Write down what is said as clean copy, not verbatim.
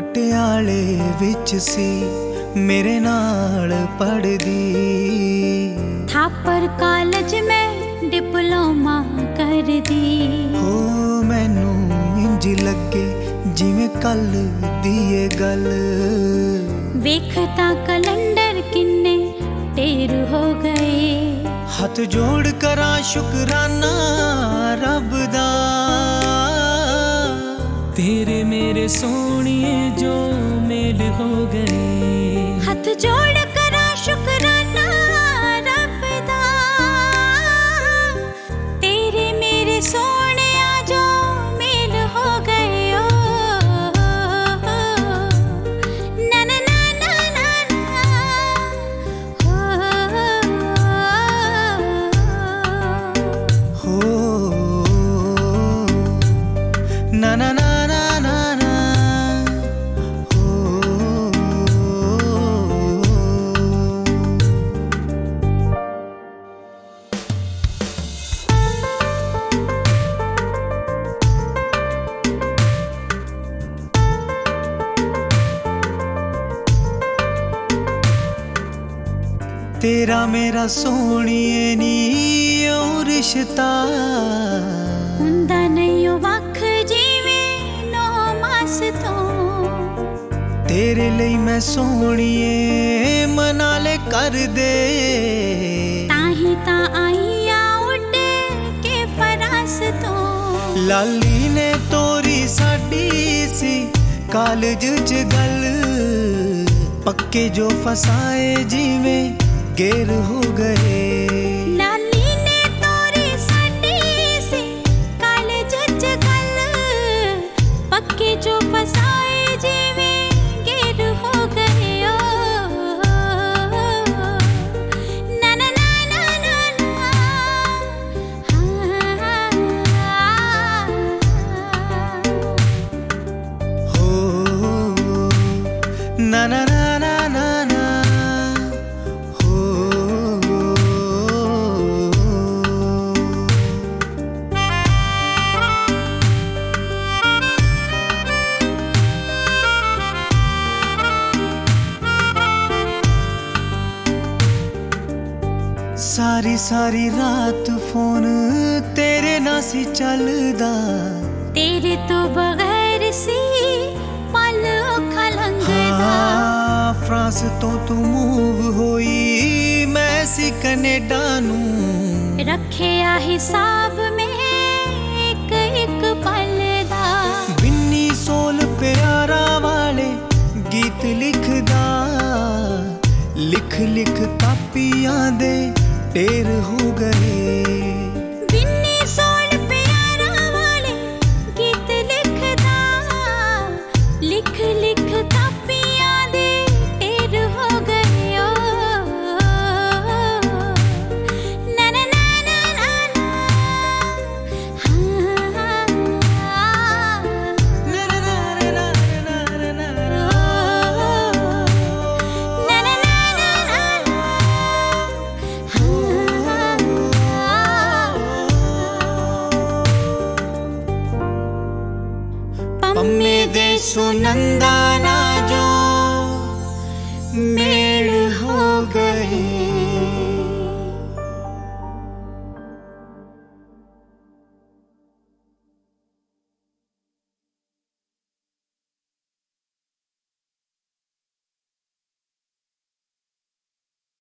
पटियाले विच सी मेरे नाल पढ़दी। थापर कॉलेज में डिप्लोमा करदी। हो मैनू इंज लगे जिवें कल दी ये गल। वेखता कैलेंडर किन्ने ढेर हो गए। हथ जोड़ करा शुकराना रब दा, तेरे मेरे सोनिए जो मेल हो गए। हथ जोड़ करा शुकराना रब दा, तेरे मेरे सोने जो मेल हो गए। ओ ना ना ना ना ना ना, हो ना ना ना ना ना ना, हो। तेरा मेरा सोनिए नी ओ रिश्ता हुंदा नहीं वख जीवे नो मास तो। तेरे लिए मैं सोनिए मना ले कर दे। ताही ता आईया उड़ के फरास तो। लाली ने तोरी साडी सी कॉलेज च गल, पक्के जो फसाए जिवें गेर हो गए। लाली ने तोरी साडी सी कॉलेज च गल, पक्के जो फसाए जिवें गेर हो गए। ओ ना ना ना ना ना ना, हो ना ना ना ना ना ना, हो। सारी सारी रात फोन तेरे ना सी चलदा। तेरे तो बगैर सी पल औखा लंघदा। फ्रांस तो तू मूव होई मैं सी कनेडा नू। रखे आ हिसाब में एक एक पल दा। बिन्नी सोल प्यारा वाले गीत लिखदा, लिख लिख कापियां दे ढेर हो गए। बिन्नी सोल प्यारा वाले गीत लिखदा, लिख लिख कापियां दे ढेर हो गए। ओ ना ना ना ना ना ना, हाँ ना ना ना ना ना ना ना ना, ना ना ना ना ना ना, पम्मे दे सुनंदा ना